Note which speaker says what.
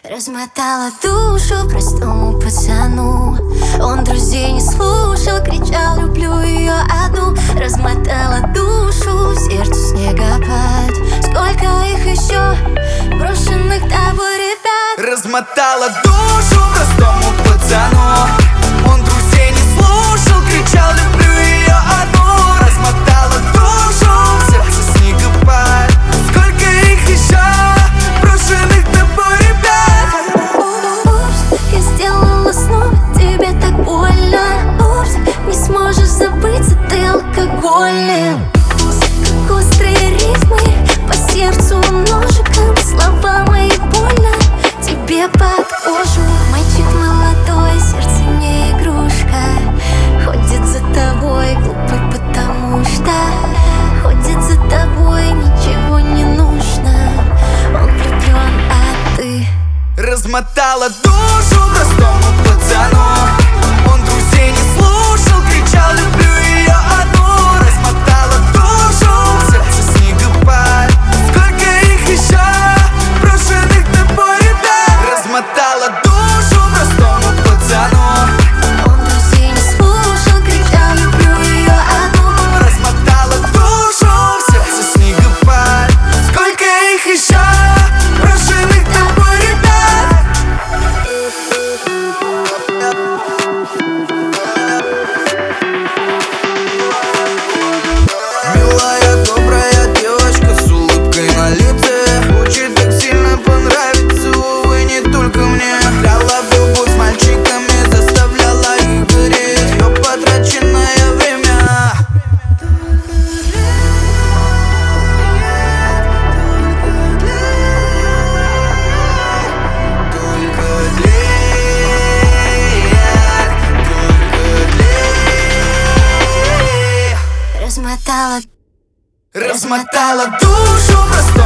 Speaker 1: Размотала душу простому пацану. Он друзей не слушал, кричал: люблю ее одну. Размотала душу, в сердце снегопад. Сколько их еще, брошенных тобой ребят.
Speaker 2: Размотала душу простому пацану. Он друзей не слушал, кричал: люблю ее одну. Размотала душу, в сердце снегопад. Сколько их еще, брошенных тобой ребят.
Speaker 1: Упс, я сделала снова тебе так больно. Упс, не сможешь забыться, ты алкогольным. Как острые рифмы по сердцу ножиком. Слова мои больно тебе под кожу. Мальчик молодой, сердце не игрушка. Ходит за тобой глупый, потому что ходит за тобой, ничего не нужно. Он влюблен, а ты
Speaker 2: Размотала душу простому пацану. Он друзей не слушал, кричал: люблю ее одну. Размотала душу, в сердце снегопад. Сколько их еще, брошенных тобой ребят. Размотала душу простому пацану.
Speaker 1: Он друзей не слушал, кричал: люблю ее одну.
Speaker 2: Размотала душу, в сердце снегопад. Сколько их еще, брошенных тобой ребят. Милая, добрая девочка с улыбкой на лице. Хочет так сильно понравиться, увы, не только мне. Играла в любовь с мальчиками, заставляла их гореть. Ее потраченное время только длеет.
Speaker 1: Размотала
Speaker 2: Размотала душу просто